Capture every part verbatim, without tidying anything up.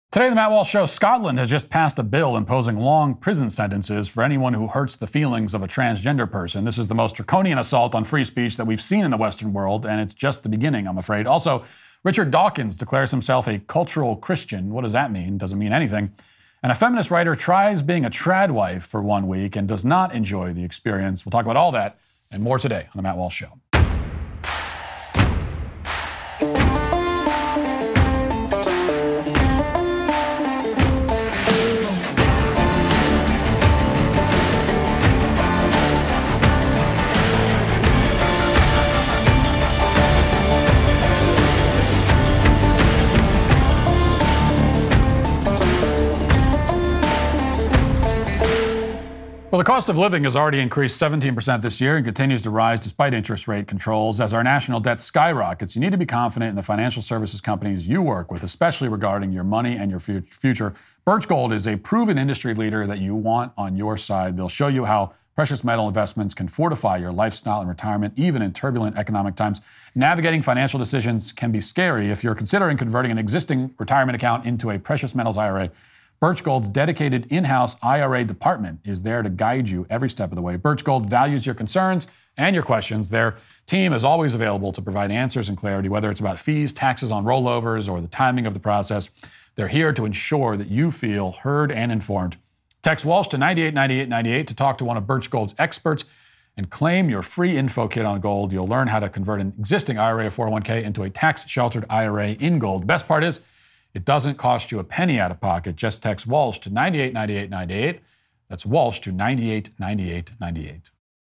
Today, the Matt Walsh Show, Scotland has just passed a bill imposing long prison sentences for anyone who hurts the feelings of a transgender person. This is the most draconian assault on free speech that we've seen in the Western world, and it's just the beginning, I'm afraid. Also, Richard Dawkins declares himself a cultural Christian. What does that mean? Doesn't mean anything. And a feminist writer tries being a trad wife for one week and does not enjoy the experience. We'll talk about all that and more today on the Matt Walsh Show. Well, the cost of living has already increased seventeen percent this year and continues to rise despite interest rate controls. As our national debt skyrockets, you need to be confident in the financial services companies you work with, especially regarding your money and your future. Birch Gold is a proven industry leader that you want on your side. They'll show you how precious metal investments can fortify your lifestyle and retirement, even in turbulent economic times. Navigating financial decisions can be scary. If you're considering converting an existing retirement account into a precious metals I R A, Birch Gold's dedicated in-house I R A department is there to guide you every step of the way. Birch Gold values your concerns and your questions. Their team is always available to provide answers and clarity, whether it's about fees, taxes on rollovers, or the timing of the process. They're here to ensure that you feel heard and informed. Text Walsh to nine eight nine eight nine eight to talk to one of Birch Gold's experts and claim your free info kit on gold. You'll learn how to convert an existing I R A or four oh one k into a tax-sheltered I R A in gold. Best part is, it doesn't cost you a penny out of pocket. Just text Walsh to nine eight nine eight nine eight. That's Walsh to nine eight nine eight nine eight.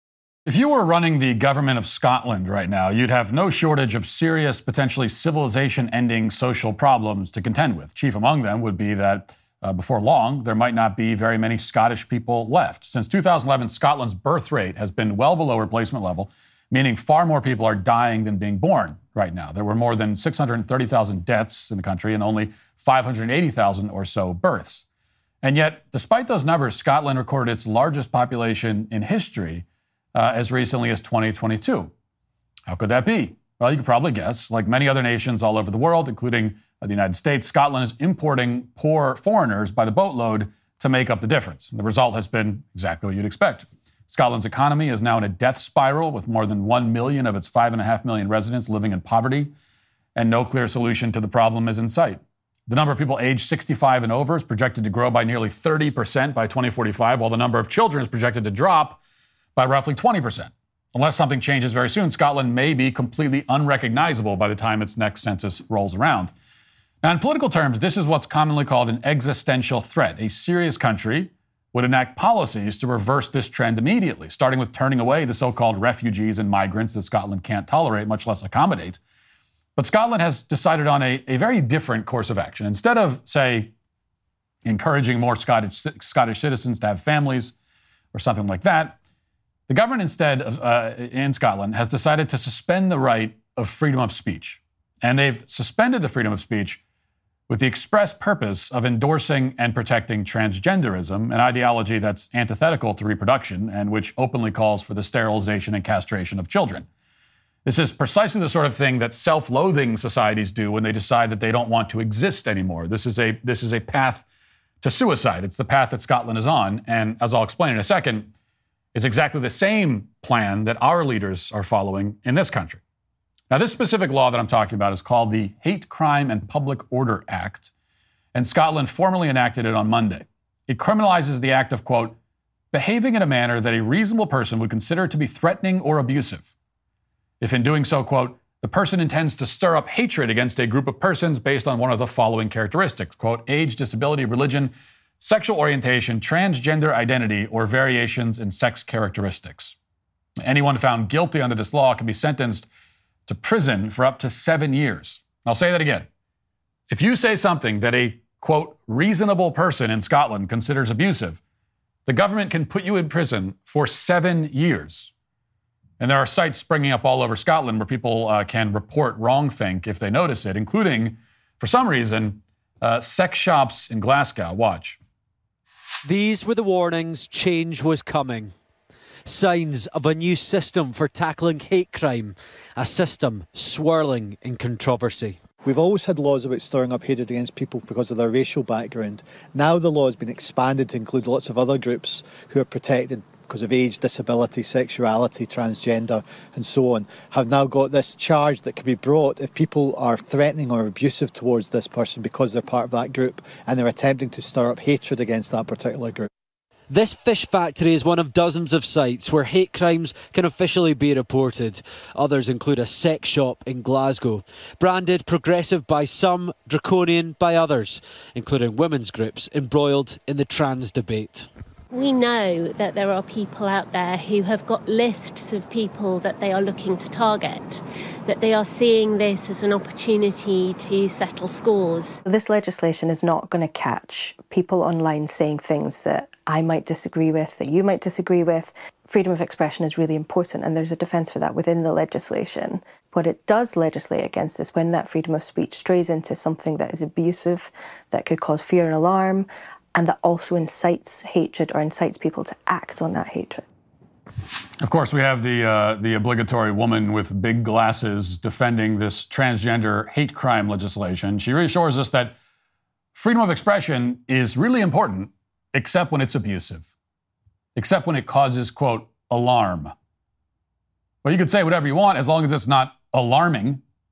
If you were running the government of Scotland right now, you'd have no shortage of serious, potentially civilization-ending social problems to contend with. Chief among them would be that uh, before long, there might not be very many Scottish people left. Since two thousand eleven, Scotland's birth rate has been well below replacement level, meaning far more people are dying than being born right now. There were more than six hundred thirty thousand deaths in the country and only five hundred eighty thousand or so births. And yet, despite those numbers, Scotland recorded its largest population in history uh, as recently as twenty twenty-two. How could that be? Well, you could probably guess. Like many other nations all over the world, including the United States, Scotland is importing poor foreigners by the boatload to make up the difference. The result has been exactly what you'd expect. Scotland's economy is now in a death spiral with more than one million of its five and a half million residents living in poverty, and no clear solution to the problem is in sight. The number of people aged sixty-five and over is projected to grow by nearly thirty percent by twenty forty-five, while the number of children is projected to drop by roughly twenty percent. Unless something changes very soon, Scotland may be completely unrecognizable by the time its next census rolls around. Now, in political terms, this is what's commonly called an existential threat. A serious country would enact policies to reverse this trend immediately, starting with turning away the so-called refugees and migrants that Scotland can't tolerate, much less accommodate. But Scotland has decided on a, a very different course of action. Instead of, say, encouraging more Scottish, Scottish citizens to have families or something like that, the government instead of, uh, in Scotland has decided to suspend the right of freedom of speech. And they've suspended the freedom of speech with the express purpose of endorsing and protecting transgenderism, an ideology that's antithetical to reproduction and which openly calls for the sterilization and castration of children. This is precisely the sort of thing that self-loathing societies do when they decide that they don't want to exist anymore. This is a this is a path to suicide. It's the path that Scotland is on, and as I'll explain in a second, it's exactly the same plan that our leaders are following in this country. Now, this specific law that I'm talking about is called the Hate Crime and Public Order Act, and Scotland formally enacted it on Monday. It criminalizes the act of, quote, behaving in a manner that a reasonable person would consider to be threatening or abusive. If in doing so, quote, the person intends to stir up hatred against a group of persons based on one of the following characteristics, quote, age, disability, religion, sexual orientation, transgender identity, or variations in sex characteristics. Anyone found guilty under this law can be sentenced to prison for up to seven years. I'll say that again. If you say something that a, quote, reasonable person in Scotland considers abusive, the government can put you in prison for seven years. And there are sites springing up all over Scotland where people uh, can report wrongthink if they notice it, including, for some reason, uh, sex shops in Glasgow. Watch. These were the warnings change was coming. Signs of a new system for tackling hate crime, a system swirling in controversy. We've always had laws about stirring up hatred against people because of their racial background. Now the law has been expanded to include lots of other groups who are protected because of age, disability, sexuality, transgender, and so on, have now got this charge that can be brought if people are threatening or abusive towards this person because they're part of that group and they're attempting to stir up hatred against that particular group. This fish factory is one of dozens of sites where hate crimes can officially be reported. Others include a sex shop in Glasgow, branded progressive by some, draconian by others, including women's groups embroiled in the trans debate. We know that there are people out there who have got lists of people that they are looking to target, that they are seeing this as an opportunity to settle scores. This legislation is not going to catch people online saying things that I might disagree with, that you might disagree with. Freedom of expression is really important, and there's a defence for that within the legislation. What it does legislate against is when that freedom of speech strays into something that is abusive, that could cause fear and alarm, and that also incites hatred or incites people to act on that hatred. Of course, we have the uh, the obligatory woman with big glasses defending this transgender hate crime legislation. She reassures us that freedom of expression is really important, except when it's abusive, except when it causes, quote, alarm. Well, you could say whatever you want as long as it's not alarming.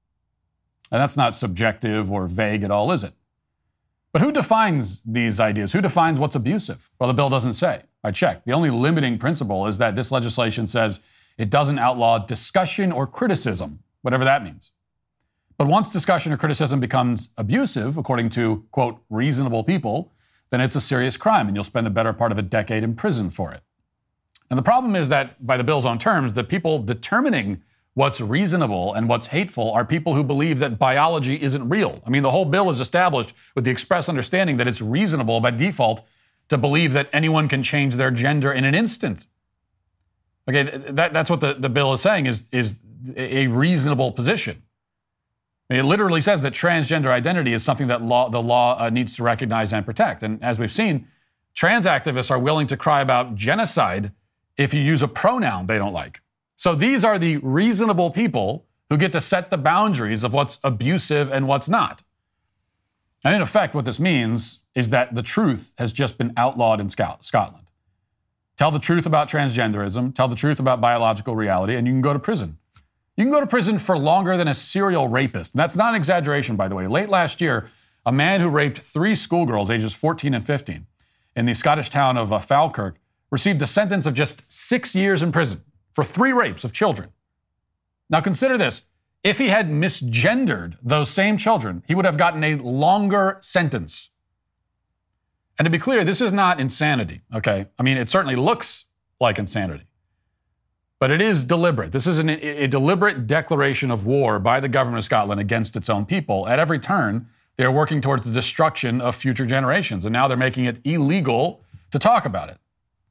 And that's not subjective or vague at all, is it? But who defines these ideas? Who defines what's abusive? Well, the bill doesn't say. I checked. The only limiting principle is that this legislation says it doesn't outlaw discussion or criticism, whatever that means. But once discussion or criticism becomes abusive, according to, quote, reasonable people, then it's a serious crime and you'll spend the better part of a decade in prison for it. And the problem is that by the bill's own terms, the people determining what's reasonable and what's hateful are people who believe that biology isn't real. I mean, the whole bill is established with the express understanding that it's reasonable by default to believe that anyone can change their gender in an instant. Okay, that, that's what the, the bill is saying is, is a reasonable position. It literally says that transgender identity is something that law, the law uh, needs to recognize and protect. And as we've seen, trans activists are willing to cry about genocide if you use a pronoun they don't like. So these are the reasonable people who get to set the boundaries of what's abusive and what's not. And in effect, what this means is that the truth has just been outlawed in Scotland. Tell the truth about transgenderism, tell the truth about biological reality, and you can go to prison. You can go to prison for longer than a serial rapist. And that's not an exaggeration, by the way. Late last year, a man who raped three schoolgirls, ages fourteen and fifteen, in the Scottish town of uh, Falkirk, received a sentence of just six years in prison for three rapes of children. Now consider this. If he had misgendered those same children, he would have gotten a longer sentence. And to be clear, this is not insanity, okay? I mean, it certainly looks like insanity. But it is deliberate. This is an, a deliberate declaration of war by the government of Scotland against its own people. At every turn, they are working towards the destruction of future generations, and now they're making it illegal to talk about it.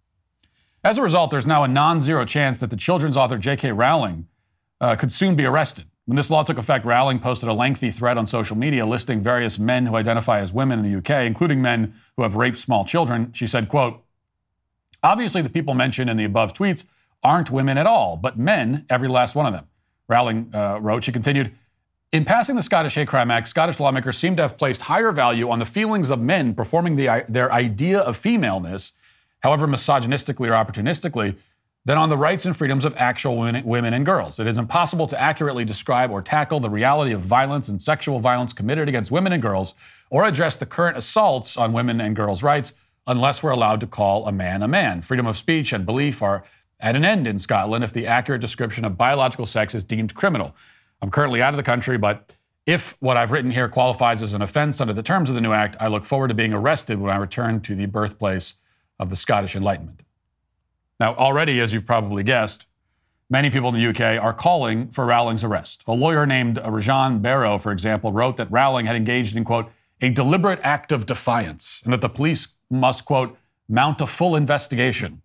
As a result, there's now a non-zero chance that the children's author J K Rowling uh, could soon be arrested. When this law took effect, Rowling posted a lengthy thread on social media listing various men who identify as women in the U K, including men who have raped small children. She said, quote, obviously the people mentioned in the above tweets aren't women at all, but men, every last one of them. Rowling uh, wrote, she continued, in passing the Scottish Hate Crime Act, Scottish lawmakers seem to have placed higher value on the feelings of men performing the, their idea of femaleness, however misogynistically or opportunistically, than on the rights and freedoms of actual women, women and girls. It is impossible to accurately describe or tackle the reality of violence and sexual violence committed against women and girls, or address the current assaults on women and girls' rights, unless we're allowed to call a man a man. Freedom of speech and belief are at an end in Scotland if the accurate description of biological sex is deemed criminal. I'm currently out of the country, but if what I've written here qualifies as an offense under the terms of the new act, I look forward to being arrested when I return to the birthplace of the Scottish Enlightenment. Now, already, as you've probably guessed, many people in the U K are calling for Rowling's arrest. A lawyer named Rajan Barrow, for example, wrote that Rowling had engaged in, quote, a deliberate act of defiance, and that the police must, quote, mount a full investigation.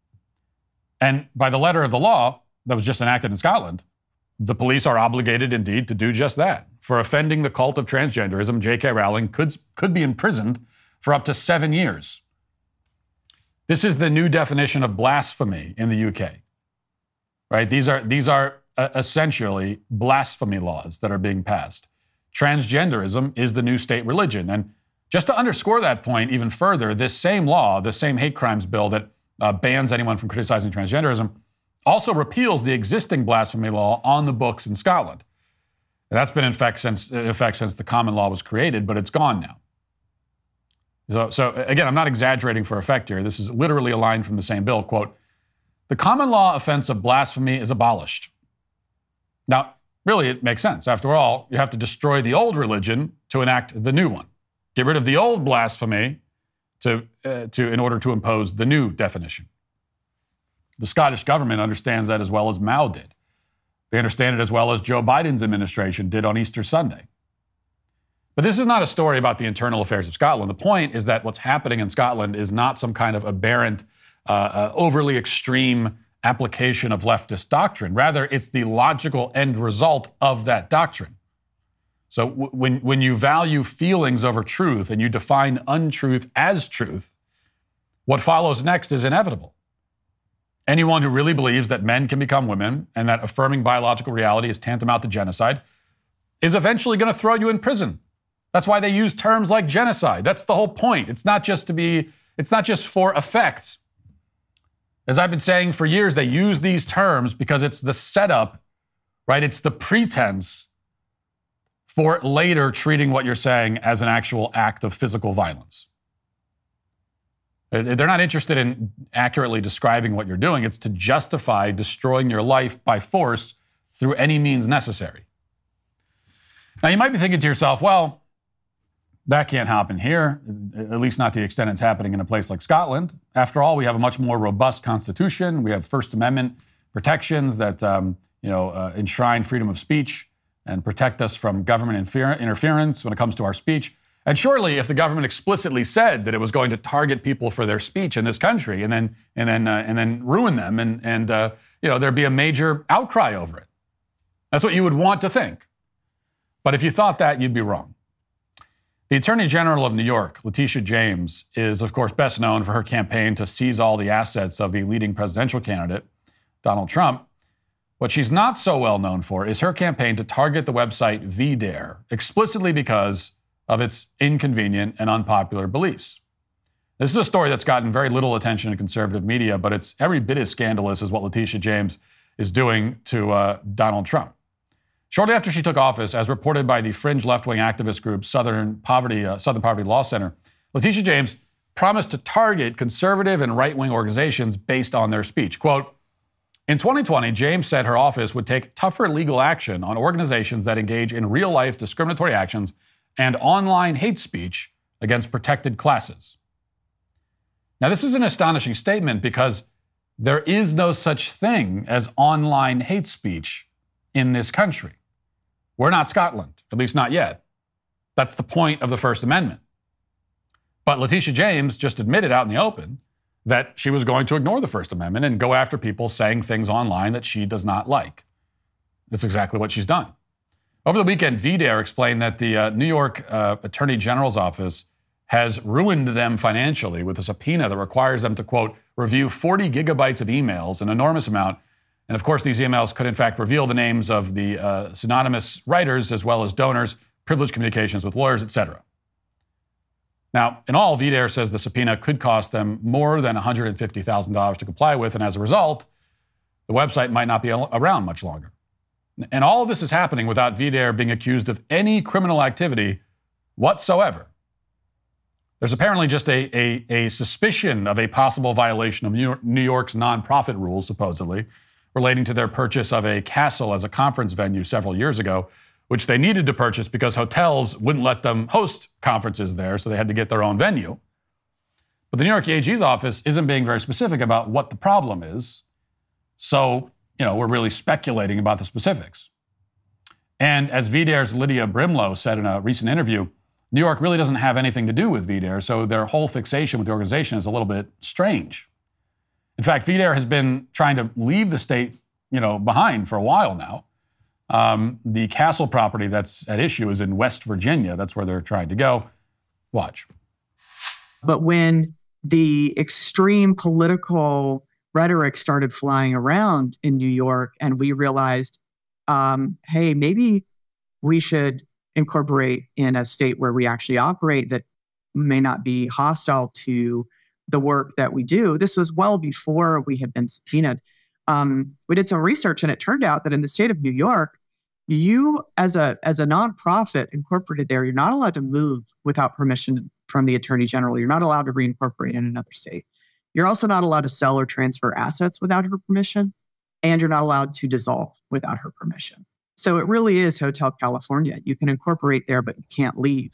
And by the letter of the law that was just enacted in Scotland, the police are obligated indeed to do just that. For offending the cult of transgenderism, J K Rowling could, could be imprisoned for up to seven years. This is the new definition of blasphemy in the U K, right? These are, these are uh, essentially blasphemy laws that are being passed. transgenderism is the new state religion. And just to underscore that point even further, this same law, the same hate crimes bill that uh, bans anyone from criticizing transgenderism, also repeals the existing blasphemy law on the books in Scotland. And that's been in effect since, in effect since the common law was created, but it's gone now. So, so again, I'm not exaggerating for effect here. This is literally a line from the same bill. Quote, "The common law offense of blasphemy is abolished." Now, really, it makes sense. After all, you have to destroy the old religion to enact the new one. Get rid of the old blasphemy to, uh, to, in order to impose the new definition. The Scottish government understands that as well as Mao did. They understand it as well as Joe Biden's administration did on Easter Sunday. But this is not a story about the internal affairs of Scotland. The point is that what's happening in Scotland is not some kind of aberrant, uh, uh, overly extreme application of leftist doctrine. Rather, it's the logical end result of that doctrine. So w- when, when you value feelings over truth and you define untruth as truth, what follows next is inevitable. Anyone who really believes that men can become women and that affirming biological reality is tantamount to genocide is eventually going to throw you in prison. That's why they use terms like genocide. That's the whole point. It's not just to be, it's not just for effect. As I've been saying for years, they use these terms because it's the setup, right? It's the pretense for later treating what you're saying as an actual act of physical violence. They're not interested in accurately describing what you're doing. It's to justify destroying your life by force through any means necessary. Now, you might be thinking to yourself, well, that can't happen here, at least not to the extent it's happening in a place like Scotland. After all, we have a much more robust constitution. We have First Amendment protections that um, you know, uh, enshrine freedom of speech and protect us from government infer- interference when it comes to our speech. And surely, if the government explicitly said that it was going to target people for their speech in this country and then and then uh, and then ruin them, and and uh, you know, there'd be a major outcry over it. That's what you would want to think. But if you thought that, you'd be wrong. The Attorney General of New York, Letitia James, is, of course, best known for her campaign to seize all the assets of the leading presidential candidate, Donald Trump. What she's not so well known for is her campaign to target the website V Dare, explicitly because of its inconvenient and unpopular beliefs. This is a story that's gotten very little attention in conservative media, but it's every bit as scandalous as what Letitia James is doing to uh, Donald Trump. Shortly after she took office, as reported by the fringe left-wing activist group Southern Poverty, uh, Southern Poverty Law Center, Letitia James promised to target conservative and right-wing organizations based on their speech. Quote, "In twenty twenty, James said her office would take tougher legal action on organizations that engage in real-life discriminatory actions and online hate speech against protected classes." Now, this is an astonishing statement because there is no such thing as online hate speech in this country. We're not Scotland, at least not yet. That's the point of the First Amendment. But Letitia James just admitted out in the open that she was going to ignore the First Amendment and go after people saying things online that she does not like. That's exactly what she's done. Over the weekend, V Dare explained that the uh, New York uh, Attorney General's office has ruined them financially with a subpoena that requires them to, quote, review forty gigabytes of emails, an enormous amount. And of course, these emails could in fact reveal the names of the uh, synonymous writers as well as donors, privileged communications with lawyers, et cetera. Now, in all, V Dare says the subpoena could cost them more than one hundred fifty thousand dollars to comply with, and as a result, the website might not be around much longer. And all of this is happening without V Dare being accused of any criminal activity whatsoever. There's apparently just a, a, a suspicion of a possible violation of New, York, New York's nonprofit rules, supposedly, relating to their purchase of a castle as a conference venue several years ago, which they needed to purchase because hotels wouldn't let them host conferences there, so they had to get their own venue. But the New York A G's office isn't being very specific about what the problem is, so, you know, we're really speculating about the specifics. And as V Dare's Lydia Brimlow said in a recent interview, New York really doesn't have anything to do with V Dare, so their whole fixation with the organization is a little bit strange. In fact, V Dare has been trying to leave the state, you know, behind for a while now. Um, the castle property that's at issue is in West Virginia. That's where they're trying to go. Watch. But when the extreme political rhetoric started flying around in New York and we realized, um, hey, maybe we should incorporate in a state where we actually operate that may not be hostile to the work that we do. This was well before we had been subpoenaed. Um, we did some research, and it turned out that in the state of New York, you as a as a nonprofit incorporated there, you're not allowed to move without permission from the Attorney General. You're not allowed to reincorporate in another state. You're also not allowed to sell or transfer assets without her permission, and you're not allowed to dissolve without her permission. So it really is Hotel California. You can incorporate there, but you can't leave.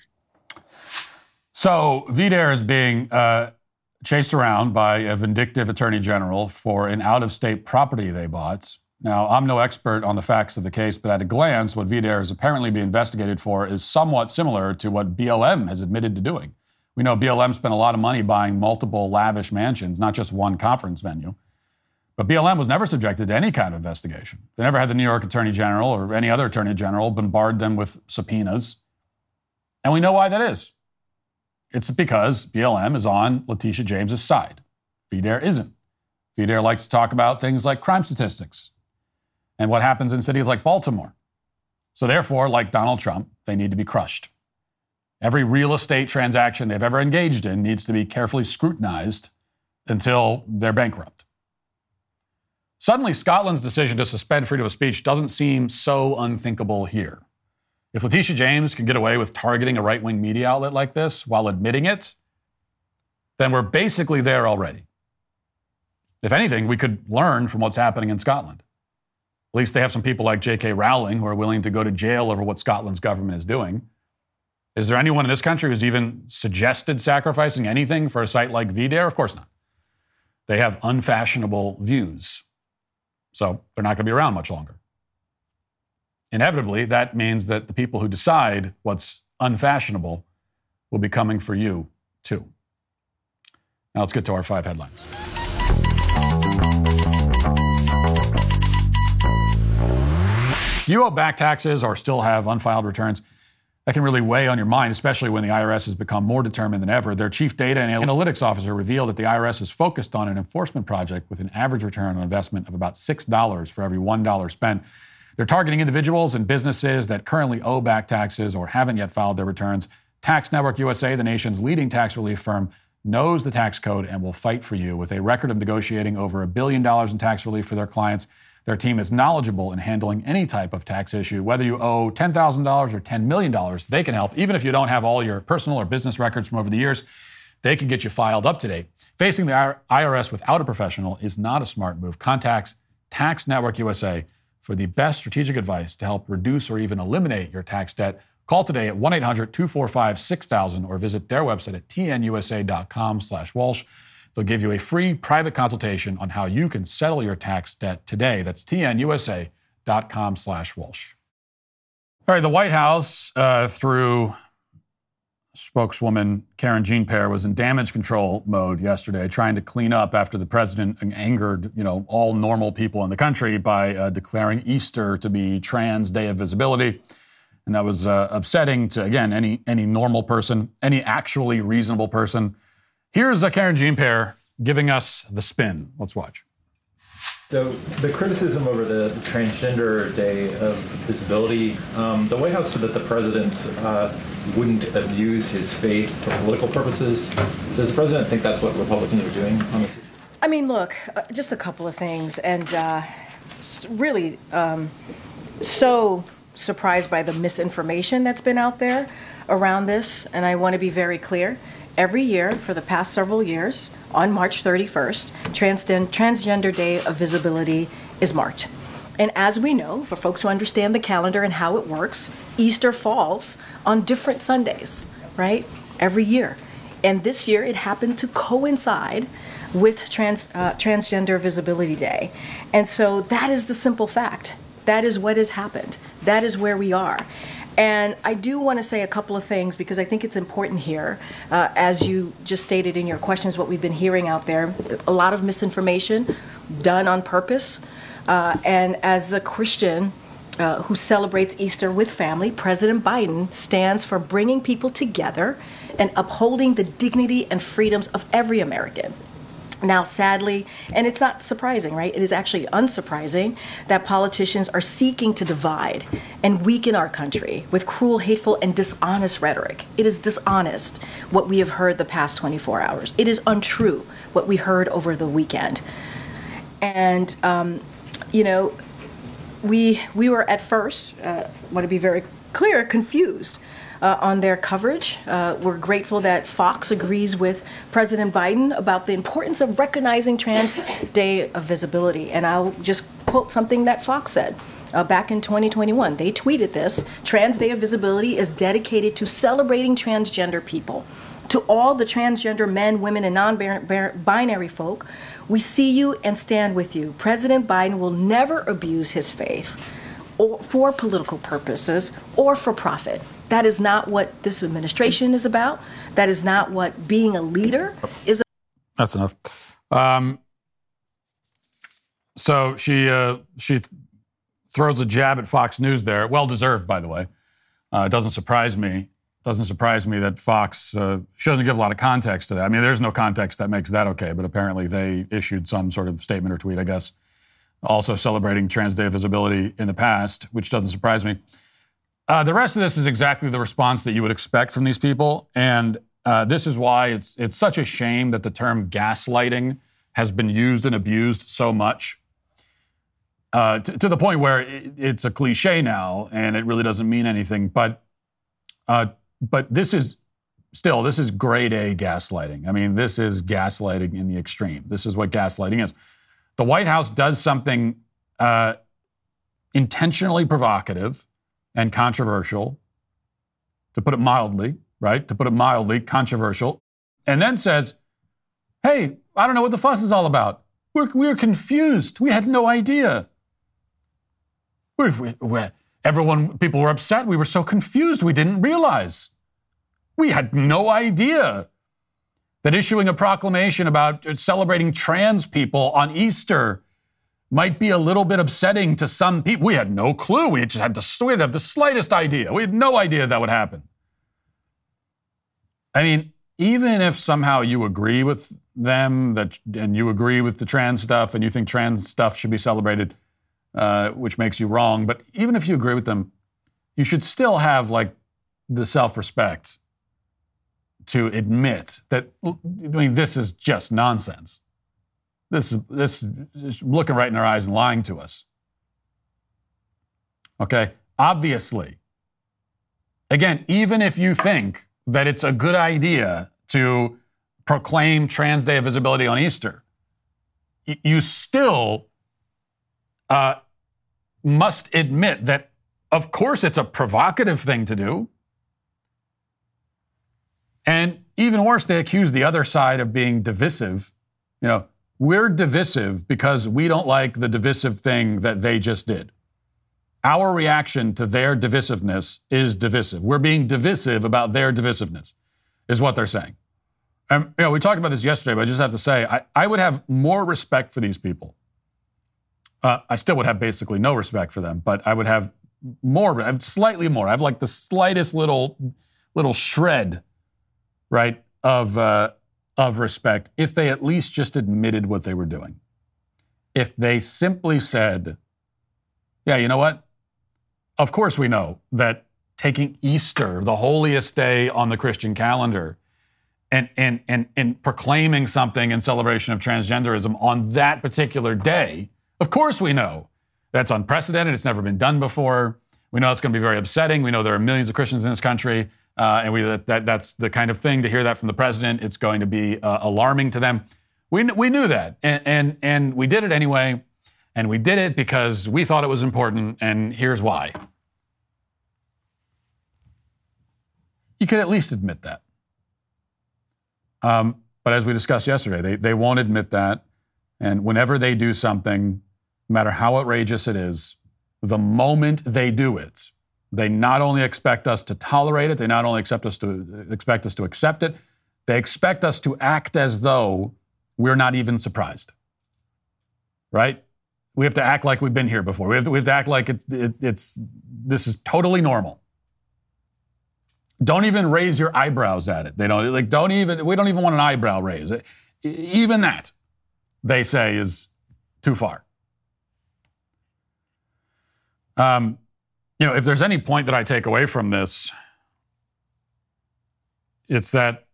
So V DARE is being uh, chased around by a vindictive attorney general for an out-of-state property they bought. Now, I'm no expert on the facts of the case, but at a glance, what V DARE is apparently being investigated for is somewhat similar to what B L M has admitted to doing. We know B L M spent a lot of money buying multiple lavish mansions, not just one conference venue. But B L M was never subjected to any kind of investigation. They never had the New York Attorney General or any other Attorney General bombard them with subpoenas. And we know why that is. It's because B L M is on Letitia James's side. V DARE isn't. V DARE likes to talk about things like crime statistics and what happens in cities like Baltimore. So therefore, like Donald Trump, they need to be crushed. Every real estate transaction they've ever engaged in needs to be carefully scrutinized until they're bankrupt. Suddenly, Scotland's decision to suspend freedom of speech doesn't seem so unthinkable here. If Letitia James can get away with targeting a right-wing media outlet like this while admitting it, then we're basically there already. If anything, we could learn from what's happening in Scotland. At least they have some people like J K Rowling who are willing to go to jail over what Scotland's government is doing. Is there anyone in this country who's even suggested sacrificing anything for a site like V DARE? Of course not. They have unfashionable views, so they're not going to be around much longer. Inevitably, that means that the people who decide what's unfashionable will be coming for you, too. Now let's get to our five headlines. Do you owe back taxes or still have unfiled returns? That can really weigh on your mind, especially when the I R S has become more determined than ever. Their chief data and analytics officer revealed that the I R S is focused on an enforcement project with an average return on investment of about six dollars for every one dollar spent. They're targeting individuals and businesses that currently owe back taxes or haven't yet filed their returns. Tax Network U S A, the nation's leading tax relief firm, knows the tax code and will fight for you. With a record of negotiating over a billion dollars in tax relief for their clients, their team is knowledgeable in handling any type of tax issue. Whether you owe ten thousand dollars or ten million dollars, they can help. Even if you don't have all your personal or business records from over the years, they can get you filed up to date. Facing the I R S without a professional is not a smart move. Contact Tax Network U S A for the best strategic advice to help reduce or even eliminate your tax debt. Call today at one eight hundred two four five six thousand or visit their website at t n u s a dot com slash walsh. They'll give you a free private consultation on how you can settle your tax debt today. That's t n u s a dot com slash walsh. All right, the White House, uh, through spokeswoman Karen Jean-Pierre, was in damage control mode yesterday, trying to clean up after the president angered, you know, all normal people in the country by uh, declaring Easter to be Trans Day of Visibility. And that was uh, upsetting to, again, any any normal person, any actually reasonable person. Here's uh, Karen Jean-Pierre giving us the spin. Let's watch. So the criticism over the Transgender Day of Visibility, um, the White House said that the president uh, wouldn't abuse his faith for political purposes. Does the president think that's what Republicans are doing on this? I mean, look, uh, just a couple of things, and uh, really um, so surprised by the misinformation that's been out there around this, and I want to be very clear. Every year for the past several years, on March thirty-first, Transden- Transgender Day of Visibility is marked. And as we know, for folks who understand the calendar and how it works, Easter falls on different Sundays, right? Every year. And this year it happened to coincide with trans, uh, Transgender Visibility Day. And so that is the simple fact. That is what has happened. That is where we are. And I do want to say a couple of things because I think it's important here. Uh, as you just stated in your questions, what we've been hearing out there, a lot of misinformation done on purpose. Uh, and as a Christian uh, who celebrates Easter with family, President Biden stands for bringing people together and upholding the dignity and freedoms of every American. Now, sadly, and it's not surprising, right? It is actually unsurprising that politicians are seeking to divide and weaken our country with cruel, hateful, and dishonest rhetoric. It is dishonest what we have heard the past twenty-four hours. It is untrue what we heard over the weekend. And, um, you know, we we were at first, uh, want to be very clear, confused Uh, on their coverage. Uh, we're grateful that Fox agrees with President Biden about the importance of recognizing Trans Day of Visibility. And I'll just quote something that Fox said uh, back in twenty twenty-one. They tweeted this: Trans Day of Visibility is dedicated to celebrating transgender people. To all the transgender men, women, and non-binary folk, we see you and stand with you. President Biden will never abuse his faith or for political purposes or for profit. That is not what this administration is about. That is not what being a leader is about. That's enough. Um, so she uh, she throws a jab at Fox News there. Well deserved, by the way. Uh, it doesn't surprise me. Doesn't surprise me that Fox, uh, she doesn't give a lot of context to that. I mean, there's no context that makes that okay, but apparently they issued some sort of statement or tweet, I guess, also celebrating Trans Day of Visibility in the past, which doesn't surprise me. Uh, the rest of this is exactly the response that you would expect from these people, and uh, this is why it's it's such a shame that the term gaslighting has been used and abused so much, uh, to, to the point where it, it's a cliche now, and it really doesn't mean anything. But uh, but this is still this is grade A gaslighting. I mean, this is gaslighting in the extreme. This is what gaslighting is. The White House does something uh, intentionally provocative and controversial, to put it mildly, right? To put it mildly, controversial, and then says, hey, I don't know what the fuss is all about. We're, we're confused. We had no idea. We're, we, we're, everyone, people were upset. We were so confused. We didn't realize. We had no idea that issuing a proclamation about celebrating trans people on Easter might be a little bit upsetting to some people. We had no clue. We just had the, we had the slightest idea. We had no idea that would happen. I mean, even if somehow you agree with them that, and you agree with the trans stuff and you think trans stuff should be celebrated, uh, which makes you wrong, but even if you agree with them, you should still have like the self-respect to admit that, I mean, this is just nonsense. This, this is looking right in our eyes and lying to us. Okay? Obviously, again, even if you think that it's a good idea to proclaim Trans Day of Visibility on Easter, you still uh, must admit that, of course, it's a provocative thing to do. And even worse, they accuse the other side of being divisive. You know, we're divisive because we don't like the divisive thing that they just did. Our reaction to their divisiveness is divisive. We're being divisive about their divisiveness, is what they're saying. And, you know, we talked about this yesterday, but I just have to say, I, I would have more respect for these people. Uh, I still would have basically no respect for them, but I would have more, I have slightly more. I have like the slightest little, little shred, right, of uh, of respect if they at least just admitted what they were doing. If they simply said, yeah, you know what? Of course we know that taking Easter, the holiest day on the Christian calendar, and and and, and proclaiming something in celebration of transgenderism on that particular day, of course we know that's unprecedented. It's never been done before. We know it's going to be very upsetting. We know there are millions of Christians in this country. Uh, and we that, that that's the kind of thing to hear that from the president. It's going to be uh, alarming to them. We we knew that, and, and and we did it anyway, and we did it because we thought it was important. And here's why. You could at least admit that. Um, but as we discussed yesterday, they they won't admit that, and whenever they do something, no matter how outrageous it is, the moment they do it, they not only expect us to tolerate it, they not only accept us to expect us to accept it, they expect us to act as though we're not even surprised, right? We have to act like we've been here before. We have to, we have to act like it, it, it's this is totally normal. Don't even raise your eyebrows at it. They don't like. Don't even. We don't even want an eyebrow raise. Even that. they say is too far. Um, you know, if there's any point that I take away from this, it's that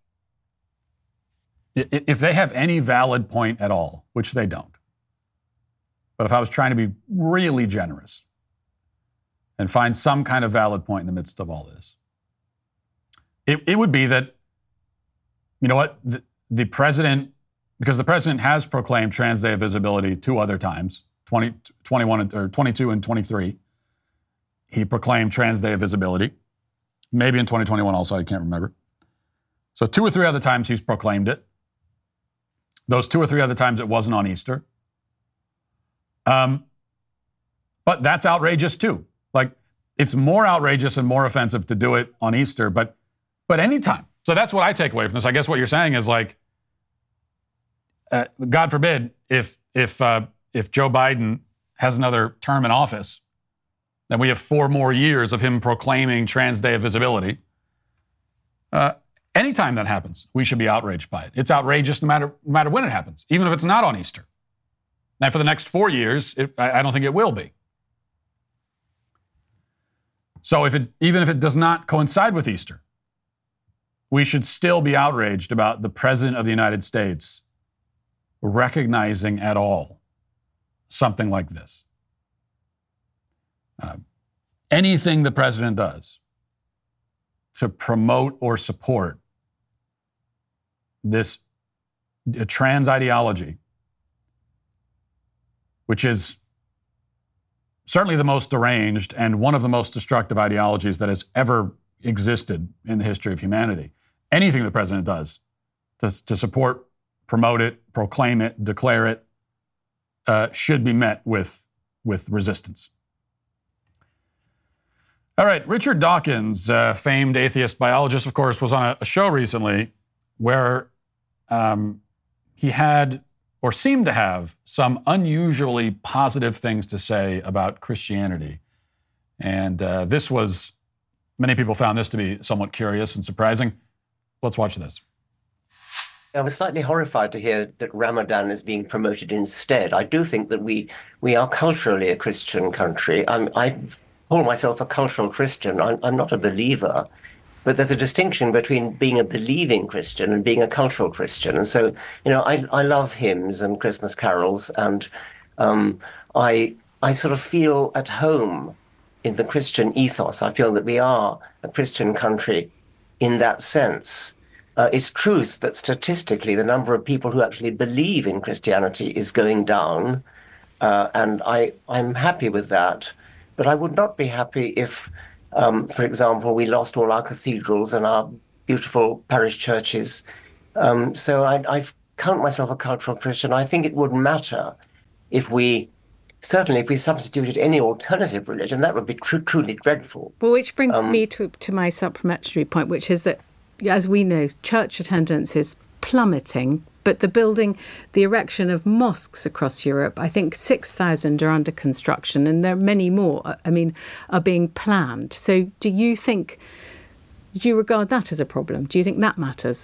if they have any valid point at all, which they don't, but if I was trying to be really generous and find some kind of valid point in the midst of all this, it, it would be that, you know what, the, the president, because the president has proclaimed Trans Day of Visibility two other times, twenty, twenty-one or twenty-two and twenty-three. He proclaimed Trans Day of Visibility. Maybe in twenty twenty-one also, I can't remember. So two or three other times he's proclaimed it. Those two or three other times it wasn't on Easter. Um, but that's outrageous too. Like, it's more outrageous and more offensive to do it on Easter, but but anytime. So that's what I take away from this. I guess what you're saying is like, uh, God forbid, if if uh, if Joe Biden has another term in office, then we have four more years of him proclaiming Trans Day of Visibility. Uh, anytime that happens, we should be outraged by it. It's outrageous no matter no matter when it happens, even if it's not on Easter. Now, for the next four years, it, I, I don't think it will be. So if it even if it does not coincide with Easter, we should still be outraged about the President of the United States recognizing at all something like this. Uh, anything the president does to promote or support this a trans ideology, which is certainly the most deranged and one of the most destructive ideologies that has ever existed in the history of humanity. Anything the president does to, to support, promote it, proclaim it, declare it, uh, should be met with, with resistance. All right, Richard Dawkins, uh, famed atheist biologist, of course, was on a, a show recently where um, he had, or seemed to have, some unusually positive things to say about Christianity. And uh, this was, many people found this to be somewhat curious and surprising. Let's watch this. I was slightly horrified to hear that Ramadan is being promoted instead. I do think that we we are culturally a Christian country. I'm, I call myself a cultural Christian. I'm, I'm not a believer, but there's a distinction between being a believing Christian and being a cultural Christian. And so, you know, I, I love hymns and Christmas carols, and um, I I sort of feel at home in the Christian ethos. I feel that we are a Christian country in that sense. Uh, it's true that statistically the number of people who actually believe in Christianity is going down, uh, and I, I'm happy with that. But I would not be happy if, um, for example, we lost all our cathedrals and our beautiful parish churches. Um, so I, I count myself a cultural Christian. I think it wouldn't matter if we, certainly if we substituted any alternative religion, that would be tr- truly dreadful. Well, which brings um, me to, to my supplementary point, which is that, as we know, church attendance is plummeting, but the building, the erection of mosques across Europe, I think six thousand are under construction, and there are many more, I mean, are being planned. So do you think, do you regard that as a problem? Do you think that matters?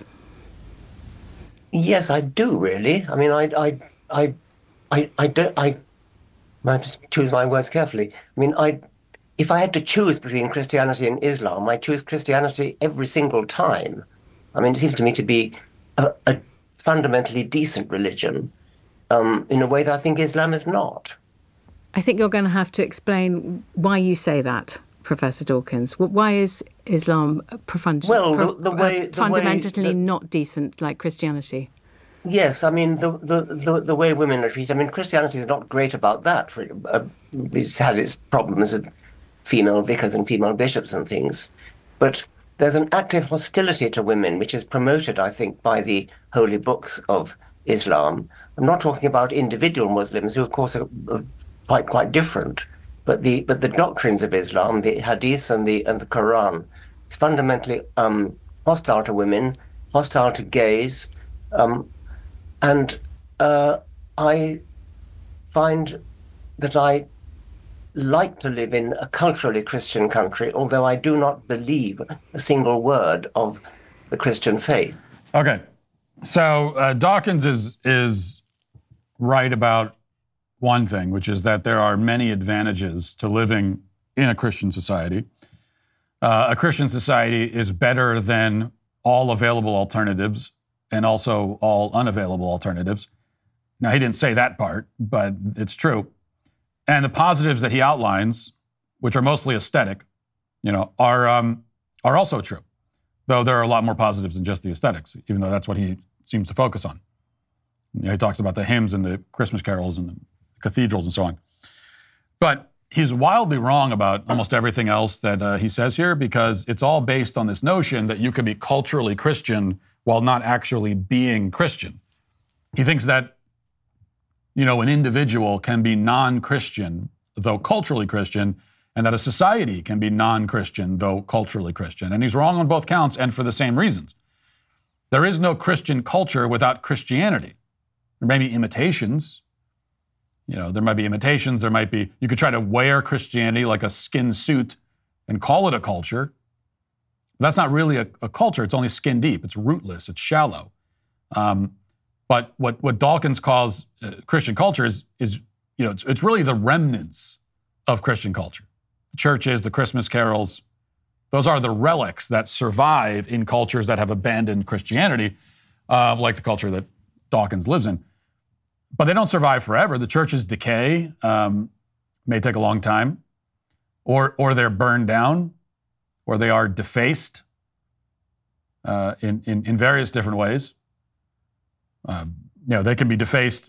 Yes, I do, really. I mean, I, I, I, I, I don't, I, I have to choose my words carefully. I mean, I, if I had to choose between Christianity and Islam, I choose Christianity every single time. I mean, it seems to me to be a, a fundamentally decent religion um, in a way that I think Islam is not. I think you're going to have to explain why you say that, Professor Dawkins. Why is Islam profund- well, the, the pro- way, uh, the fundamentally way that, not decent like Christianity? Yes, I mean, the, the, the, the way women are treated. I mean, Christianity is not great about that. For, uh, it's had its problems with female vicars and female bishops and things. But there's an active hostility to women, which is promoted, I think, by the holy books of Islam. I'm not talking about individual Muslims, who, of course, are quite quite different. But the but the doctrines of Islam, the Hadith and the and the Quran, is fundamentally um, hostile to women, hostile to gays, um, and uh, I find that I like to live in a culturally Christian country, although I do not believe a single word of the Christian faith. Okay, so uh, Dawkins is is right about one thing, which is that there are many advantages to living in a Christian society. Uh, a Christian society is better than all available alternatives and also all unavailable alternatives. Now, he didn't say that part, but it's true. And the positives that he outlines, which are mostly aesthetic, you know, are um, are also true. Though there are a lot more positives than just the aesthetics, even though that's what he seems to focus on. You know, he talks about the hymns and the Christmas carols and the cathedrals and so on. But he's wildly wrong about almost everything else that uh, he says here, because it's all based on this notion that you can be culturally Christian while not actually being Christian. He thinks that, you know, an individual can be non-Christian, though culturally Christian, and that a society can be non-Christian, though culturally Christian. And he's wrong on both counts, and for the same reasons. There is no Christian culture without Christianity. There may be imitations. You know, there might be imitations, there might be, you could try to wear Christianity like a skin suit and call it a culture. That's not really a, a culture, it's only skin deep, it's rootless, it's shallow. Um, but what, what Dawkins calls uh, Christian culture is, is you know, it's, it's really the remnants of Christian culture. The churches, the Christmas carols, those are the relics that survive in cultures that have abandoned Christianity, uh, like the culture that Dawkins lives in. But they don't survive forever. The churches decay, um, may take a long time, or or they're burned down, or they are defaced uh, in, in in various different ways. Um, you know, they can be defaced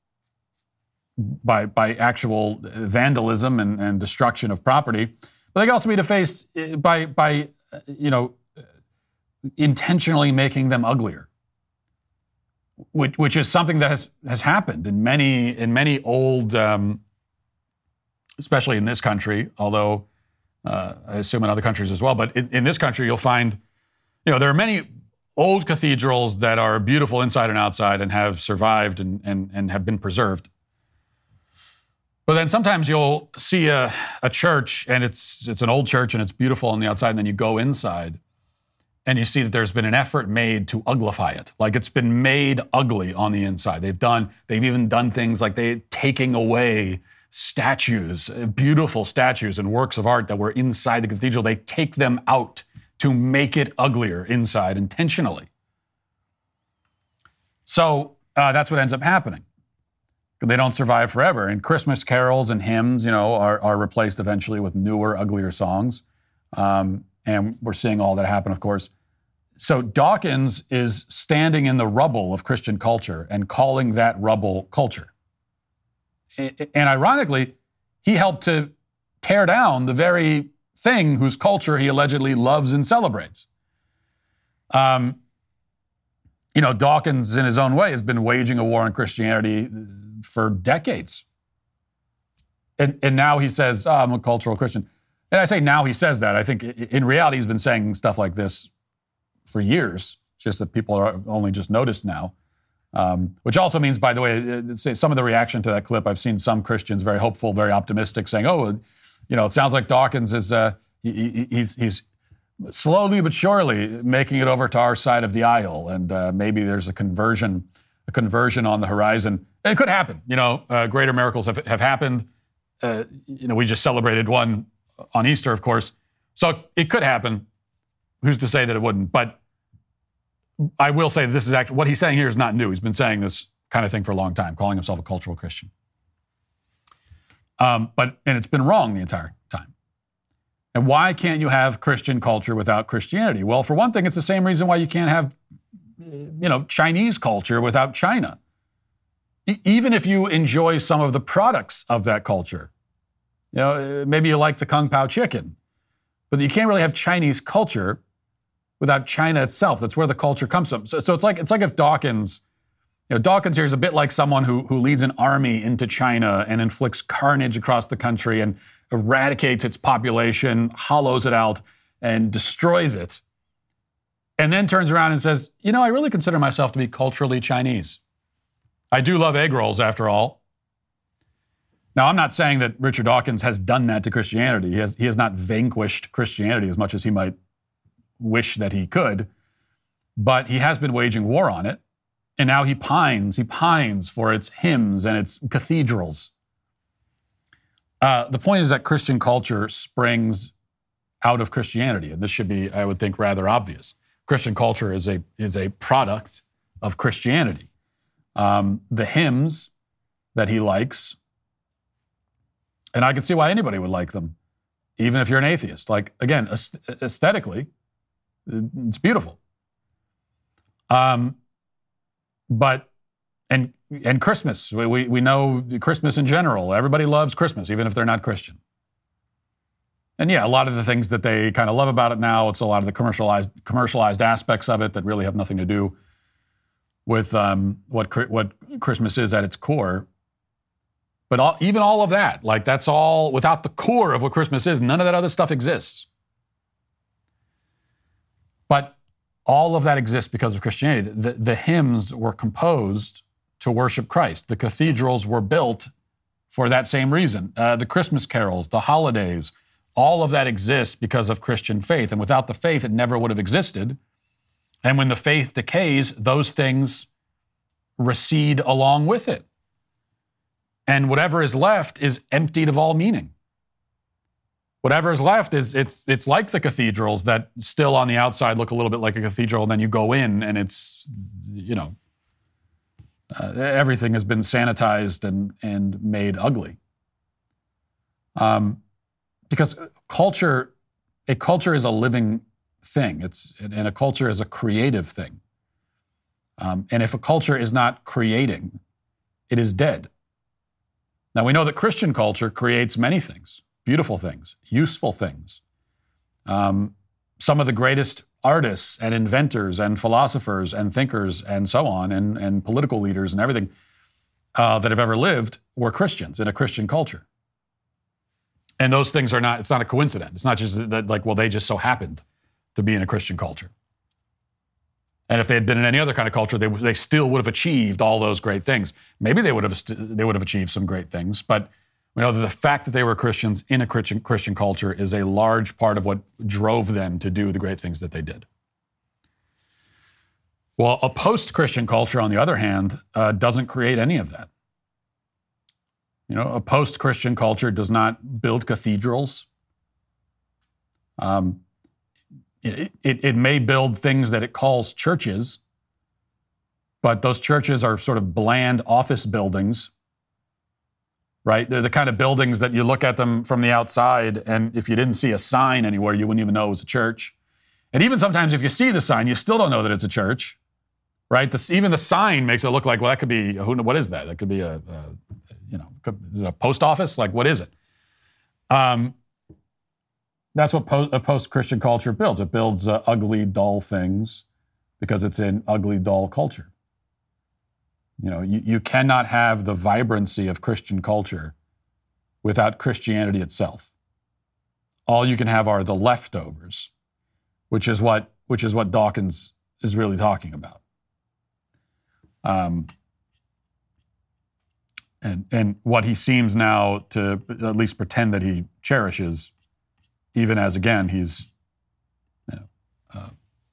by by actual vandalism and, and destruction of property, but they can also be defaced by by you know intentionally making them uglier. Which, which is something that has, has happened in many in many old, um, especially in this country, although uh, I assume in other countries as well. But in, in this country, you'll find, you know, there are many old cathedrals that are beautiful inside and outside and have survived and, and, and have been preserved. But then sometimes you'll see a, a church and it's it's an old church and it's beautiful on the outside, and then you go inside and you see that there's been an effort made to uglify it. Like it's been made ugly on the inside. They've done, they've even done things like they taking away statues, beautiful statues and works of art that were inside the cathedral. They take them out to make it uglier inside intentionally. So uh, that's what ends up happening. They don't survive forever. And Christmas carols and hymns, you know, are, are replaced eventually with newer, uglier songs. Um, and we're seeing all that happen, of course. So Dawkins is standing in the rubble of Christian culture and calling that rubble culture. And ironically, he helped to tear down the very thing whose culture he allegedly loves and celebrates. Um, you know, Dawkins, in his own way, has been waging a war on Christianity for decades. And, and now he says, oh, I'm a cultural Christian. And I say now he says that. I think in reality he's been saying stuff like this for years, just that people are only just noticed now. Um, which also means, by the way, some of the reaction to that clip, I've seen some Christians very hopeful, very optimistic, saying, oh, you know, it sounds like Dawkins is, uh, he, he's, he's slowly but surely making it over to our side of the aisle. And uh, maybe there's a conversion, a conversion on the horizon. And it could happen. You know, uh, greater miracles have, have happened. Uh, you know, we just celebrated one on Easter, of course. So it could happen. Who's to say that it wouldn't? But I will say this is actually, what he's saying here is not new. He's been saying this kind of thing for a long time, calling himself a cultural Christian. Um, but, and it's been wrong the entire time. And why can't you have Christian culture without Christianity? Well, for one thing, it's the same reason why you can't have, you know, Chinese culture without China. E- even if you enjoy some of the products of that culture. You know, maybe you like the Kung Pao chicken, but you can't really have Chinese culture without China itself. That's where the culture comes from. So, so it's like it's like if Dawkins, you know, Dawkins here is a bit like someone who who leads an army into China and inflicts carnage across the country and eradicates its population, hollows it out, and destroys it, and then turns around and says, you know, I really consider myself to be culturally Chinese. I do love egg rolls, after all. Now, I'm not saying that Richard Dawkins has done that to Christianity. He has, he has not vanquished Christianity as much as he might wish that he could, but he has been waging war on it. And now he pines, he pines for its hymns and its cathedrals. Uh, the point is that Christian culture springs out of Christianity, and this should be, I would think, rather obvious. Christian culture is a is a product of Christianity. Um, the hymns that he likes, and I can see why anybody would like them, even if you're an atheist. Like, again, aesthetically, it's beautiful. Um, but, and and Christmas, we, we know Christmas in general. Everybody loves Christmas, even if they're not Christian. And yeah, a lot of the things that they kind of love about it now, it's a lot of the commercialized commercialized aspects of it that really have nothing to do with um, what what Christmas is at its core. But all, even all of that, like that's all, without the core of what Christmas is, none of that other stuff exists. But all of that exists because of Christianity. The, the hymns were composed to worship Christ. The cathedrals were built for that same reason. Uh, the Christmas carols, the holidays, all of that exists because of Christian faith. And without the faith, it never would have existed. And when the faith decays, those things recede along with it. And whatever is left is emptied of all meaning. Whatever is left is, it's it's like the cathedrals that still on the outside look a little bit like a cathedral, and then you go in and it's, you know, uh, everything has been sanitized and, and made ugly. Um, because culture, a culture is a living thing. It's, and a culture is a creative thing. Um, and if a culture is not creating, it is dead. Now, we know that Christian culture creates many things, beautiful things, useful things. Um, some of the greatest artists and inventors and philosophers and thinkers and so on, and, and political leaders and everything uh, that have ever lived were Christians in a Christian culture. And those things are not, it's not a coincidence. It's not just that, like, well, they just so happened to be in a Christian culture. And if they had been in any other kind of culture, they they still would have achieved all those great things. Maybe they would have they would have achieved some great things, but we know that the fact that they were Christians in a Christian Christian culture is a large part of what drove them to do the great things that they did. Well, a post-Christian culture, on the other hand, uh, doesn't create any of that. You know, a post-Christian culture does not build cathedrals. Um, It, it, it may build things that it calls churches, but those churches are sort of bland office buildings, right? They're the kind of buildings that you look at them from the outside, and if you didn't see a sign anywhere, you wouldn't even know it was a church. And even sometimes if you see the sign, you still don't know that it's a church, right? The, even the sign makes it look like, well, that could be, who, what is that? That could be a, a you know, is it a post office? Like, what is it? Um, That's what po- a post-Christian culture builds. It builds uh, ugly, dull things because it's an ugly, dull culture. You know, you, you cannot have the vibrancy of Christian culture without Christianity itself. All you can have are the leftovers, which is what which is what Dawkins is really talking about. Um, and and what he seems now to at least pretend that he cherishes, even as, again, he's, you know, uh,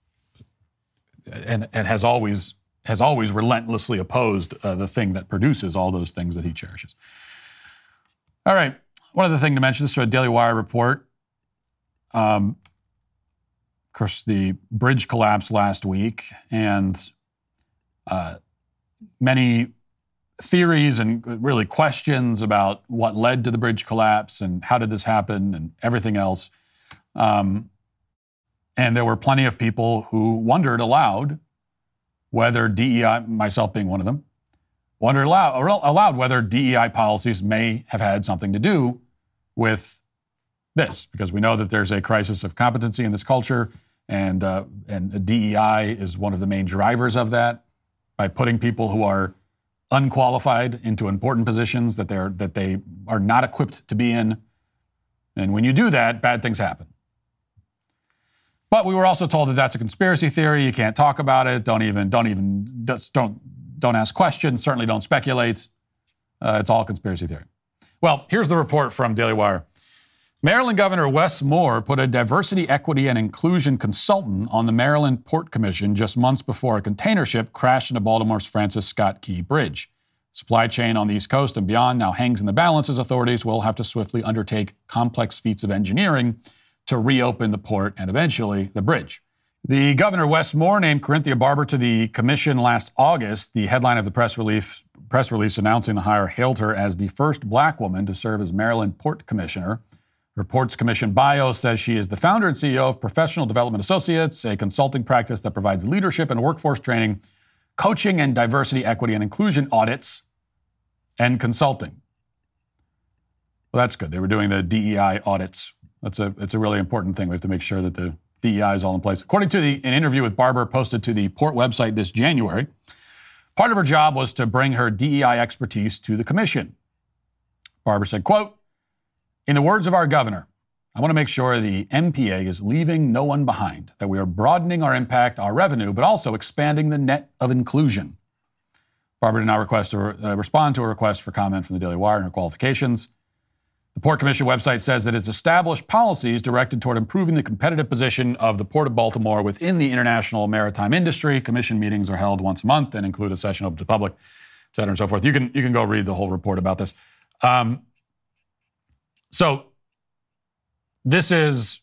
and, and has always has always relentlessly opposed uh, the thing that produces all those things that he cherishes. All right, one other thing to mention, this is a Daily Wire report. Um, of course, the bridge collapsed last week, and uh, many theories and really questions about what led to the bridge collapse and how did this happen and everything else. Um, and there were plenty of people who wondered aloud whether D E I, myself being one of them, wondered aloud, aloud whether D E I policies may have had something to do with this, because we know that there's a crisis of competency in this culture, and uh, and D E I is one of the main drivers of that, by putting people who are unqualified into important positions that they're that they are not equipped to be in. And when you do that, bad things happen. But we were also told that that's a conspiracy theory. You can't talk about it. Don't even don't even just don't don't ask questions. Certainly don't speculate. Uh, it's all conspiracy theory. Well, here's the report from Daily Wire. Maryland Governor Wes Moore put a diversity, equity, and inclusion consultant on the Maryland Port Commission just months before a container ship crashed into Baltimore's Francis Scott Key Bridge. Supply chain on the East Coast and beyond now hangs in the balance as authorities will have to swiftly undertake complex feats of engineering to reopen the port and eventually the bridge. The Governor Wes Moore named Corinthia Barber to the commission last August. The headline of the press release, press release announcing the hire hailed her as the first black woman to serve as Maryland Port Commissioner. Her Ports Commission bio says she is the founder and C E O of Professional Development Associates, a consulting practice that provides leadership and workforce training, coaching and diversity, equity, and inclusion audits, and consulting. Well, that's good. They were doing the D E I audits. That's a, it's a really important thing. We have to make sure that the D E I is all in place. According to the, an interview with Barber posted to the Port website this January, part of her job was to bring her D E I expertise to the commission. Barber said, quote, "In the words of our governor, I want to make sure the M P A is leaving no one behind, that we are broadening our impact, our revenue, but also expanding the net of inclusion." Barber did not request to uh, respond to a request for comment from the Daily Wire and her qualifications. The Port Commission website says that it's established policies directed toward improving the competitive position of the Port of Baltimore within the international maritime industry. Commission meetings are held once a month and include a session open to the public, et cetera, and so forth. You can, you can go read the whole report about this. Um, So this is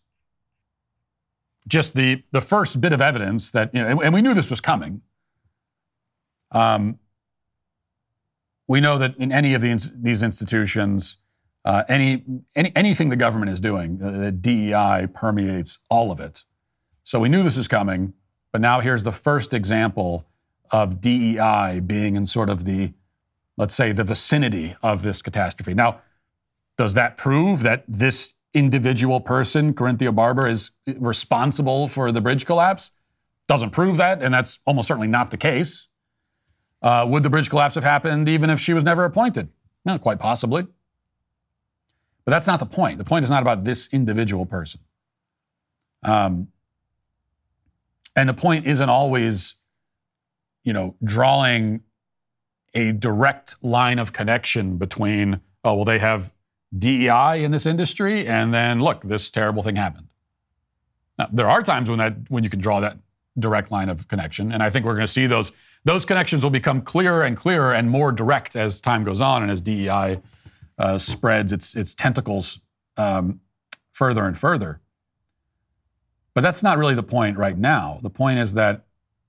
just the, the first bit of evidence that, you know, and, and we knew this was coming. Um, we know that in any of the, these institutions, uh, any, any anything the government is doing, the D E I permeates all of it. So we knew this was coming, but now here's the first example of D E I being in sort of the, let's say, the vicinity of this catastrophe. Now, does that prove that this individual person, Corinthia Barber, is responsible for the bridge collapse? Doesn't prove that, and that's almost certainly not the case. Uh, would the bridge collapse have happened even if she was never appointed? No, quite possibly. But that's not the point. The point is not about this individual person. Um, and the point isn't always, you know, drawing a direct line of connection between, oh, well, they have D E I in this industry, and then look, this terrible thing happened. Now, there are times when that when you can draw that direct line of connection, and I think we're going to see those those connections will become clearer and clearer and more direct as time goes on and as D E I uh, spreads its its tentacles um, further and further. But that's not really the point right now. The point is that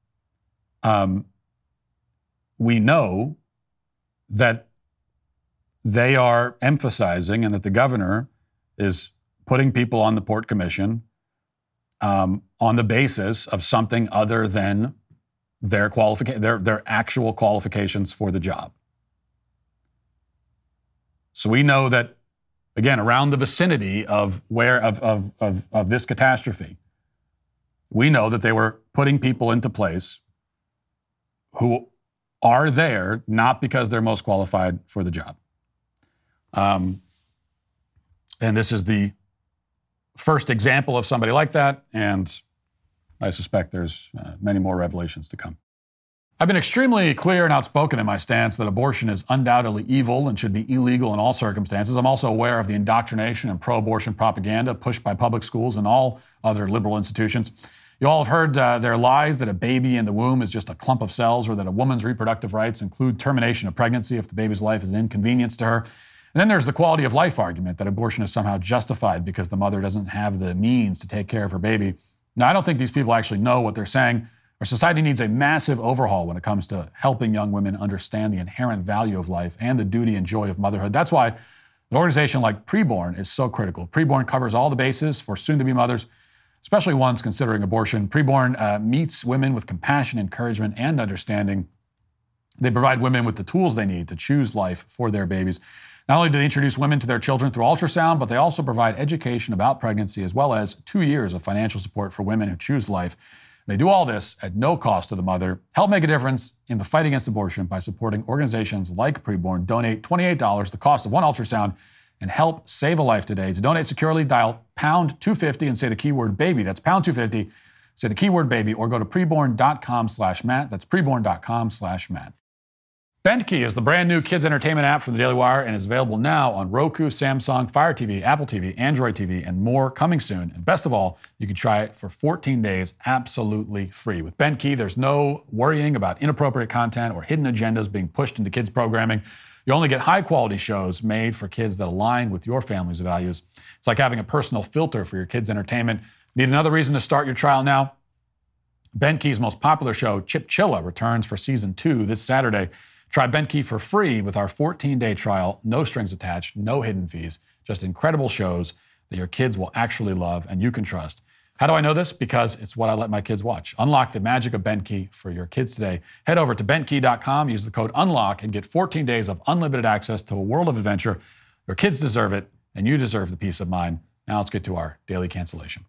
um, we know that they are emphasizing and that the governor is putting people on the Port Commission um, on the basis of something other than their qualification, their, their actual qualifications for the job. So we know that, again, around the vicinity of where of, of, of, of this catastrophe, we know that they were putting people into place who are there not because they're most qualified for the job. Um, and this is the first example of somebody like that, and I suspect there's uh, many more revelations to come. I've been extremely clear and outspoken in my stance that abortion is undoubtedly evil and should be illegal in all circumstances. I'm also aware of the indoctrination and pro-abortion propaganda pushed by public schools and all other liberal institutions. You all have heard uh, their lies that a baby in the womb is just a clump of cells, or that a woman's reproductive rights include termination of pregnancy if the baby's life is an inconvenience to her. And then there's the quality of life argument that abortion is somehow justified because the mother doesn't have the means to take care of her baby. Now, I don't think these people actually know what they're saying. Our society needs a massive overhaul when it comes to helping young women understand the inherent value of life and the duty and joy of motherhood. That's why an organization like Preborn is so critical. Preborn covers all the bases for soon-to-be mothers, especially ones considering abortion. Preborn uh, meets women with compassion, encouragement, and understanding. They provide women with the tools they need to choose life for their babies. Not only do they introduce women to their children through ultrasound, but they also provide education about pregnancy as well as two years of financial support for women who choose life. They do all this at no cost to the mother. Help make a difference in the fight against abortion by supporting organizations like Preborn. Donate twenty-eight dollars, the cost of one ultrasound, and help save a life today. To donate securely, dial pound two fifty and say the keyword baby. That's pound two fifty, say the keyword baby, or go to preborn.com slash Matt. That's preborn.com slash Matt. BentKey is the brand new kids entertainment app from the Daily Wire and is available now on Roku, Samsung, Fire T V, Apple T V, Android T V, and more coming soon. And best of all, you can try it for fourteen days absolutely free. With BentKey, there's no worrying about inappropriate content or hidden agendas being pushed into kids' programming. You only get high-quality shows made for kids that align with your family's values. It's like having a personal filter for your kids' entertainment. Need another reason to start your trial now? BentKey's most popular show, Chipchilla, returns for season two this Saturday. Try BentKey for free with our fourteen-day trial, no strings attached, no hidden fees, just incredible shows that your kids will actually love and you can trust. How do I know this? Because it's what I let my kids watch. Unlock the magic of BentKey for your kids today. Head over to bent key dot com, use the code UNLOCK, and get fourteen days of unlimited access to a world of adventure. Your kids deserve it, and you deserve the peace of mind. Now let's get to our daily cancellation.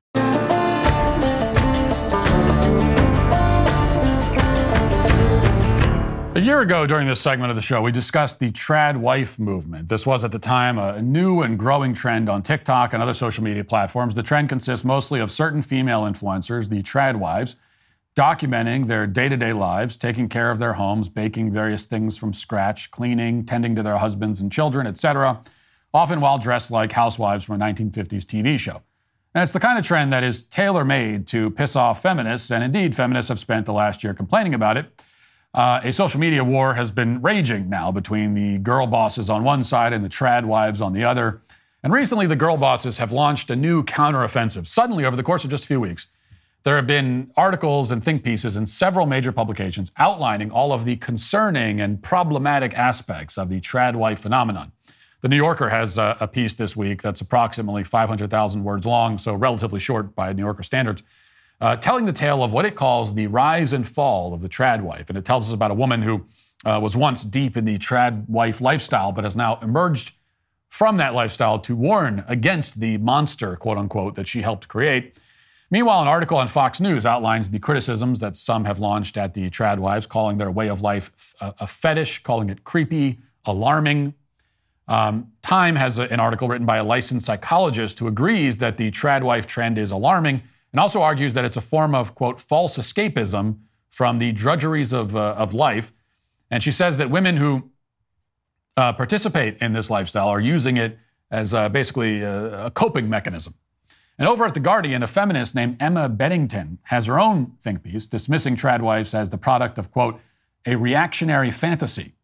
A year ago during this segment of the show, we discussed the trad wife movement. This was at the time a new and growing trend on TikTok and other social media platforms. The trend consists mostly of certain female influencers, the trad wives, documenting their day-to-day lives, taking care of their homes, baking various things from scratch, cleaning, tending to their husbands and children, et cetera, often while dressed like housewives from a nineteen fifties T V show. And it's the kind of trend that is tailor-made to piss off feminists, and indeed feminists have spent the last year complaining about it. Uh, a social media war has been raging now between the girl bosses on one side and the trad wives on the other. And recently, the girl bosses have launched a new counteroffensive. Suddenly, over the course of just a few weeks, there have been articles and think pieces in several major publications outlining all of the concerning and problematic aspects of the trad wife phenomenon. The New Yorker has a, a piece this week that's approximately five hundred thousand words long, so relatively short by New Yorker standards, Uh, telling the tale of what it calls the rise and fall of the trad wife. And it tells us about a woman who uh, was once deep in the trad wife lifestyle, but has now emerged from that lifestyle to warn against the monster, quote unquote, that she helped create. Meanwhile, an article on Fox News outlines the criticisms that some have launched at the trad wives, calling their way of life a, a fetish, calling it creepy, alarming. Um, Time has a, an article written by a licensed psychologist who agrees that the trad wife trend is alarming, and also argues that it's a form of, quote, false escapism from the drudgeries of, uh, of life. And she says that women who uh, participate in this lifestyle are using it as uh, basically a, a coping mechanism. And over at The Guardian, a feminist named Emma Beddington has her own think piece, dismissing trad wives as the product of, quote, a reactionary fantasy.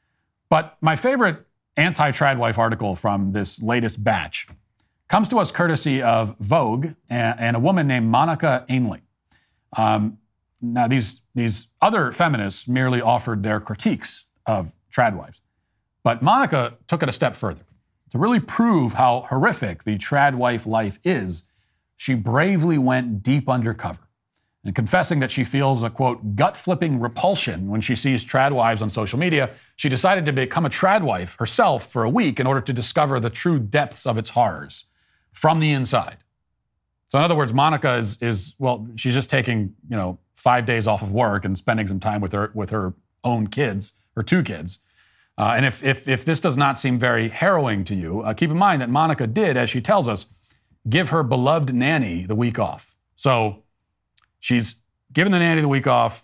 But my favorite anti-trad wife article from this latest batch comes to us courtesy of Vogue and, and a woman named Monica Ainley. Um, now, these, these other feminists merely offered their critiques of trad wives. But Monica took it a step further. To really prove how horrific the trad wife life is, she bravely went deep undercover. And confessing that she feels a, quote, gut-flipping repulsion when she sees trad wives on social media, she decided to become a trad wife herself for a week in order to discover the true depths of its horrors from the inside. So in other words, Monica is, is well, she's just taking, you know, five days off of work and spending some time with her with her own kids, her two kids. Uh, and if, if if this does not seem very harrowing to you, uh, keep in mind that Monica did, as she tells us, give her beloved nanny the week off. So she's given the nanny the week off.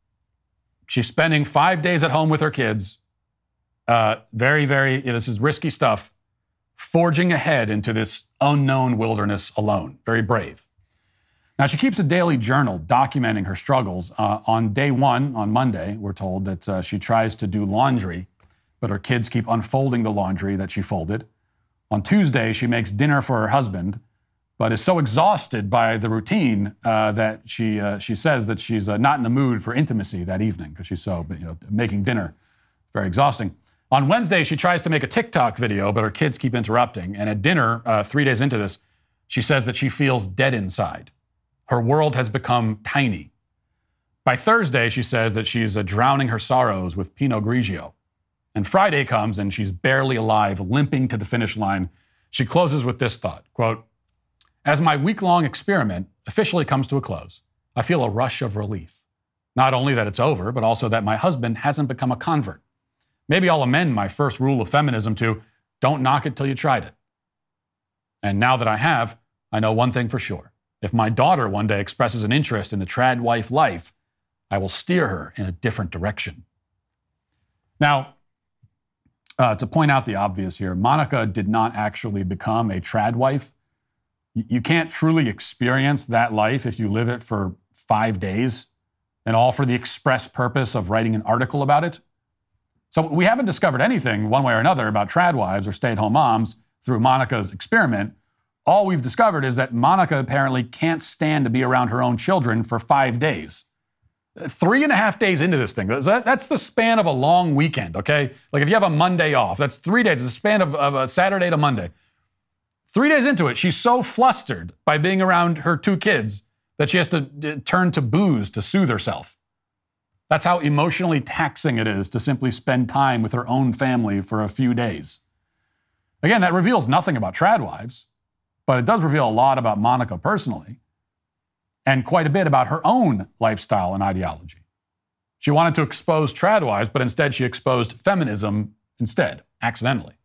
She's spending five days at home with her kids. Uh, very, very, you know, this is risky stuff. Forging ahead into this unknown wilderness alone. Very brave. Now, she keeps a daily journal documenting her struggles. Uh, on day one, on Monday, we're told that uh, she tries to do laundry, but her kids keep unfolding the laundry that she folded. On Tuesday, she makes dinner for her husband, but is so exhausted by the routine uh, that she uh, she says that she's uh, not in the mood for intimacy that evening because she's so, you know, making dinner. Very exhausting. On Wednesday, she tries to make a TikTok video, but her kids keep interrupting. And at dinner, uh, three days into this, she says that she feels dead inside. Her world has become tiny. By Thursday, she says that she's uh, drowning her sorrows with Pinot Grigio. And Friday comes and she's barely alive, limping to the finish line. She closes with this thought, quote, as my week-long experiment officially comes to a close, I feel a rush of relief. Not only that it's over, but also that my husband hasn't become a convert. Maybe I'll amend my first rule of feminism to don't knock it till you tried it. And now that I have, I know one thing for sure. If my daughter one day expresses an interest in the trad wife life, I will steer her in a different direction. Now, uh, to point out the obvious here, Monica did not actually become a trad wife. You can't truly experience that life if you live it for five days, and all for the express purpose of writing an article about it. So we haven't discovered anything one way or another about trad wives or stay-at-home moms through Monica's experiment. All we've discovered is that Monica apparently can't stand to be around her own children for five days. Three and a half days into this thing. That's the span of a long weekend, okay? Like if you have a Monday off, that's three days. It's the span of, of a Saturday to Monday. Three days into it, she's so flustered by being around her two kids that she has to d- turn to booze to soothe herself. That's how emotionally taxing it is to simply spend time with her own family for a few days. Again, that reveals nothing about trad wives, but it does reveal a lot about Monica personally, and quite a bit about her own lifestyle and ideology. She wanted to expose trad wives, but instead she exposed feminism instead, accidentally.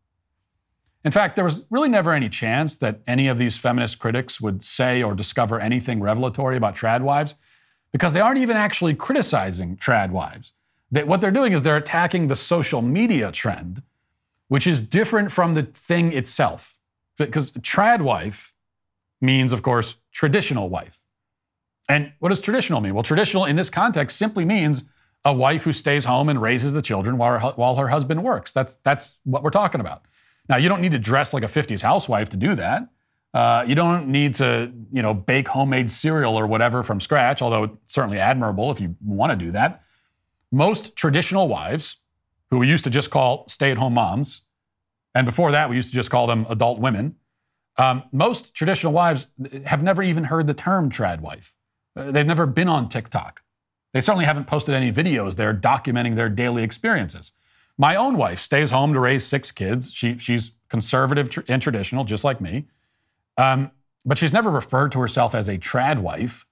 In fact, there was really never any chance that any of these feminist critics would say or discover anything revelatory about trad wives, because they aren't even actually criticizing trad wives. They, what they're doing is they're attacking the social media trend, which is different from the thing itself. Because trad wife means, of course, traditional wife. And what does traditional mean? Well, traditional in this context simply means a wife who stays home and raises the children while her, while her husband works. That's, that's what we're talking about. Now, you don't need to dress like a fifties housewife to do that. Uh, you don't need to, you know, bake homemade cereal or whatever from scratch, although it's certainly admirable if you want to do that. Most traditional wives, who we used to just call stay-at-home moms, and before that we used to just call them adult women, um, most traditional wives have never even heard the term trad wife. Uh, they've never been on TikTok. They certainly haven't posted any videos there documenting their daily experiences. My own wife stays home to raise six kids. She, she's conservative tr- and traditional, just like me. Um, but she's never referred to herself as a trad wife.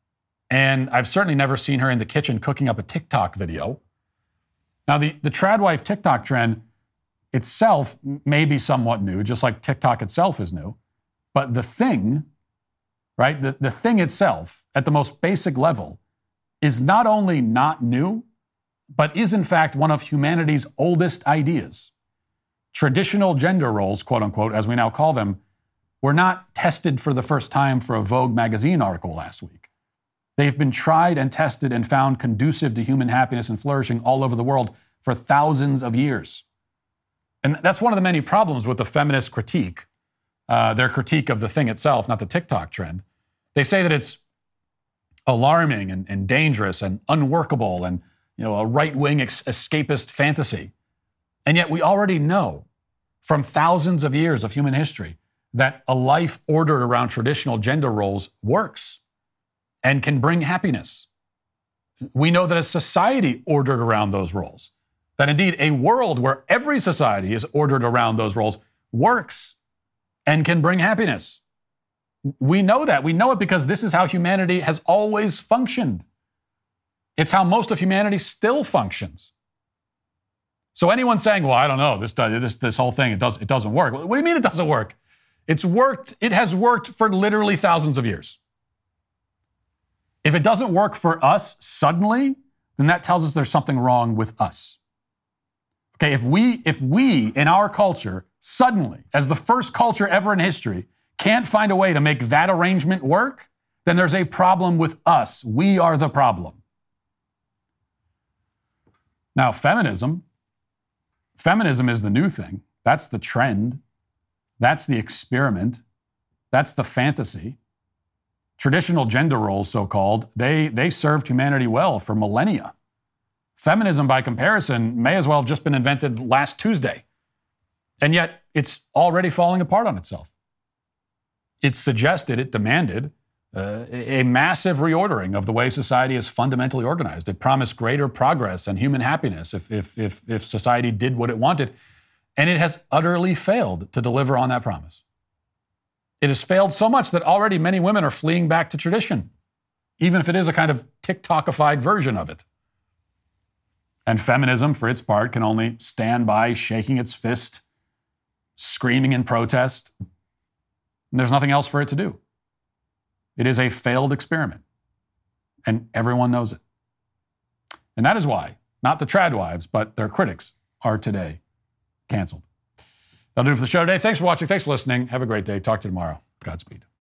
And I've certainly never seen her in the kitchen cooking up a TikTok video. Now, the, the trad wife TikTok trend itself may be somewhat new, just like TikTok itself is new. But the thing, right, the, the thing itself, at the most basic level, is not only not new, but is in fact one of humanity's oldest ideas. Traditional gender roles, quote unquote, as we now call them, were not tested for the first time for a Vogue magazine article last week. They've been tried and tested and found conducive to human happiness and flourishing all over the world for thousands of years. And that's one of the many problems with the feminist critique, uh, their critique of the thing itself, not the TikTok trend. They say that it's alarming and, and dangerous and unworkable and, you know, a right-wing ex- escapist fantasy. And yet we already know from thousands of years of human history that a life ordered around traditional gender roles works and can bring happiness. We know that a society ordered around those roles, that indeed a world where every society is ordered around those roles works and can bring happiness. We know that. We know it because this is how humanity has always functioned. It's how most of humanity still functions. So anyone saying, well, I don't know, this this this whole thing, it, does, it doesn't work. What do you mean it doesn't work? It's worked, it has worked for literally thousands of years. If it doesn't work for us suddenly, then that tells us there's something wrong with us. Okay, if we, if we in our culture, suddenly, as the first culture ever in history, can't find a way to make that arrangement work, then there's a problem with us. We are the problem. Now, feminism, feminism is the new thing. That's the trend. That's the experiment. That's the fantasy. Traditional gender roles, so-called, they, they served humanity well for millennia. Feminism, by comparison, may as well have just been invented last Tuesday. And yet, it's already falling apart on itself. It suggested, it demanded, uh, a massive reordering of the way society is fundamentally organized. It promised greater progress and human happiness if, if, if, if society did what it wanted. And it has utterly failed to deliver on that promise. It has failed so much that already many women are fleeing back to tradition, even if it is a kind of TikTokified version of it. And feminism, for its part, can only stand by shaking its fist, screaming in protest. And there's nothing else for it to do. It is a failed experiment, and everyone knows it. And that is why not the tradwives, but their critics, are today canceled. That'll do it for the show today. Thanks for watching. Thanks for listening. Have a great day. Talk to you tomorrow. Godspeed.